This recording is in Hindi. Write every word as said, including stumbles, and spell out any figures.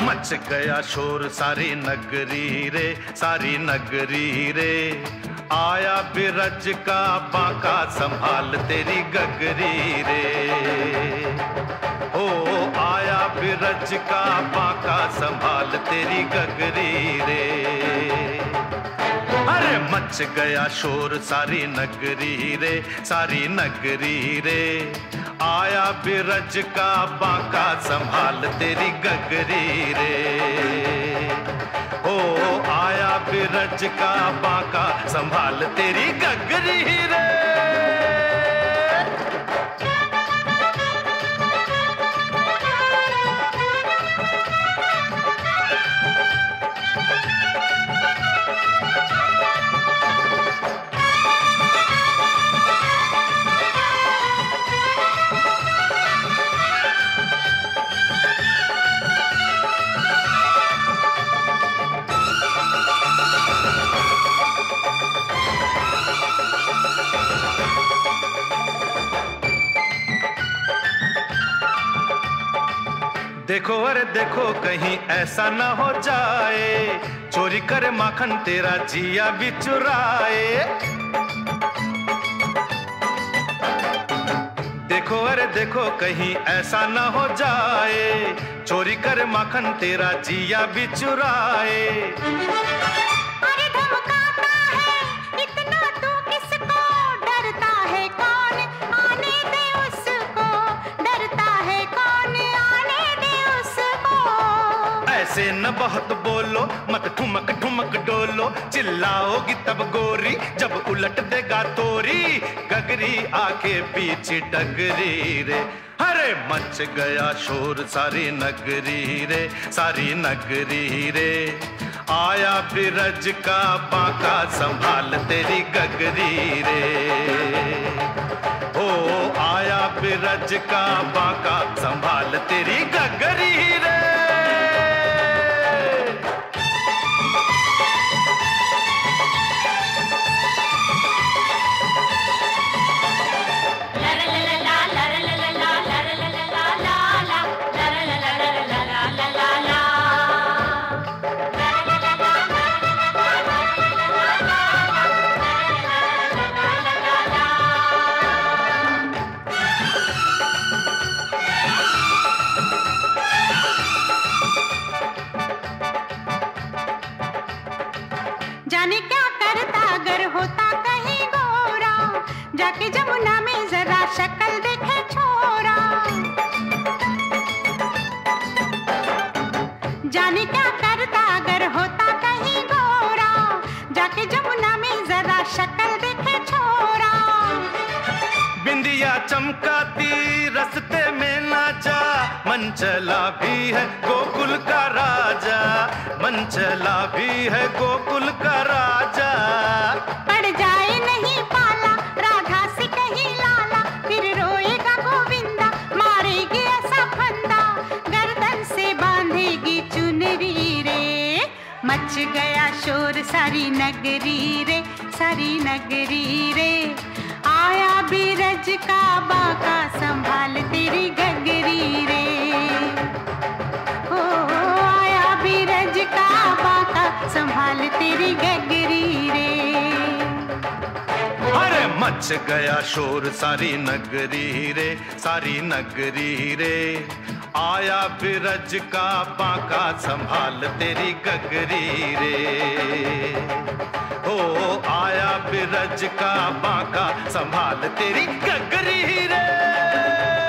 मच गया शोर सारी नगरी रे, सारी नगरी रे। आया बिरज का बांका संभाल तेरी गगरी रे। ओ आया बिरज का बांका संभाल तेरी गगरी रे। अरे मच गया शोर सारी नगरी रे, सारी नगरी रे। आया बिरज का बांका संभाल तेरी गगरी रे। ओ आया बिरज का बांका संभाल तेरी गगरी रे। देखो अरे देखो कहीं ऐसा न हो जाए, चोरी करे माखन तेरा जिया भी चुराए। देखो अरे देखो कहीं ऐसा न हो जाए, चोरी करे माखन तेरा जिया भी चुराए। अरे धमकाता है इतना तू किसको, डरता है कौन आने दे उसको, डरता है कौन आने दे उसको। ऐसे न बहुत बोलो, मत ठुमक ठुमक डोलो, चिल्लाओगी तब गोरी जब उलट देगा तोरी गगरी आके बीच डगरी रे। अरे मच गया शोर सारी नगरी रे, सारी नगरी रे। आया बिरज का बांका संभाल तेरी गगरी रे। ओ आया बिरज का बांका संभाल तेरी गगरी रे। जाने क्या करता अगर होता कहीं गोरा, जाके जमुना में जरा शक्ल देखे छोरा। जाने क्या करता अगर होता कहीं गोरा, जाके जमुना में जरा शक्ल देखे छोरा। बिंदिया चमकाती रस्ते में ना जा, मन चला भी है गोकुल का राजा, मन चला भी है गोकुल का राजा। पड़ जाए नहीं पाला राधा से कहीं लाला, फिर रोएगा गोविंदा मारेगी ऐसा फंदा, गर्दन से बांधेगी चुनरी रे। मच गया शोर सारी नगरी रे, सारी नगरी रे। आया बिरज का बांका संभाल तेरी गगरी रे। ओ आया बिरज का बांका संभाल तेरी गगरी रे। अरे मच गया शोर सारी नगरी रे, सारी नगरी रे। आया बिरज का बांका संभाल तेरी गगरी रे। ओ आया बिरज का बांका संभाल तेरी गगरी रे।